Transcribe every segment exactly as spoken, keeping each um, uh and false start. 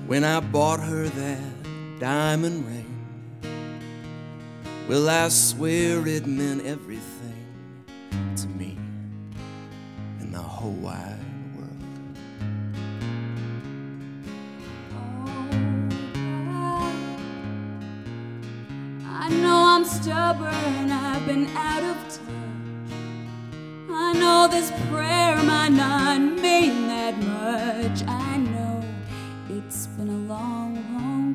when I bought her that diamond ring. Well, I swear it meant everything to me in the whole wide world. Oh, I know I'm stubborn, I've been out of touch. I know this prayer might not mean that much. I know it's been a long, long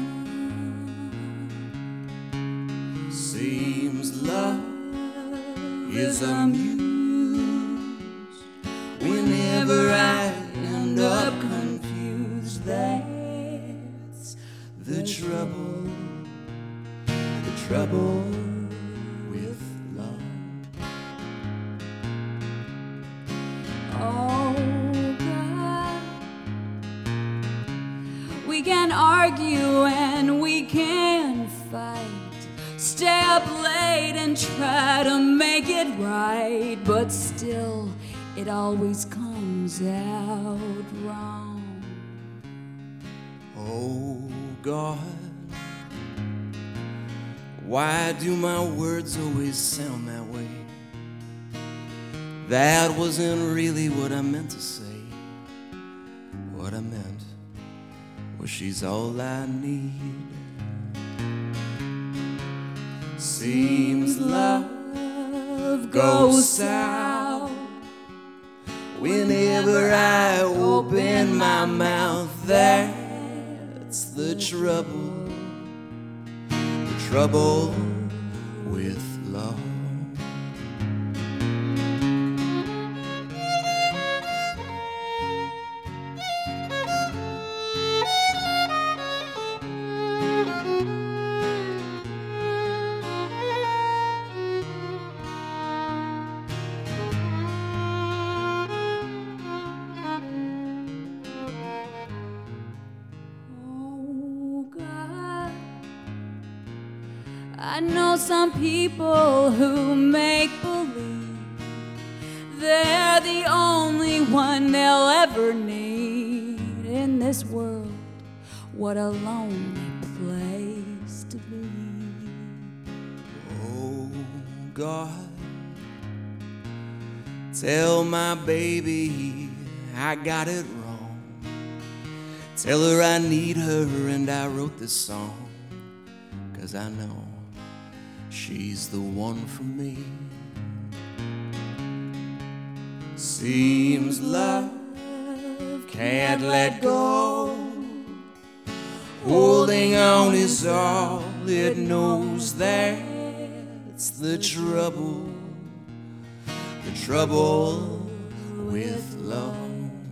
time. Seems love is a muse. Whenever I end up confused, that's the trouble, the trouble with love. Oh God, we can argue and we can fight, stay up late and try to make it right, but still it always comes out wrong. Oh God, why do my words always sound that way? That wasn't really what I meant to say. What I meant was she's all I need. Seems love goes south whenever I open my mouth. That's the trouble, the trouble with love. I know some people who make believe they're the only one they'll ever need in this world. What a lonely place to be. Oh God, tell my baby I got it wrong. Tell her I need her and I wrote this song, 'cause I know she's the one for me. Seems love can't let go. Holding on is all it knows. That's the trouble, the trouble with love.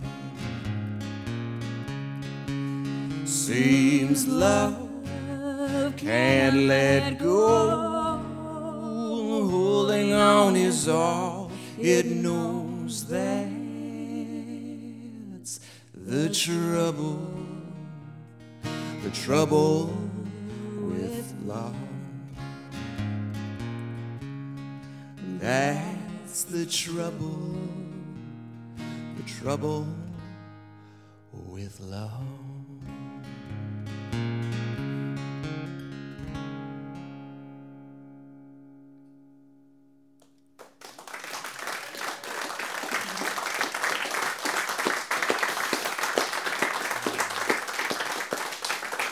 Seems love can't let go. Holding on is all it knows. That's the trouble, the trouble with love. That's the trouble, the trouble with love.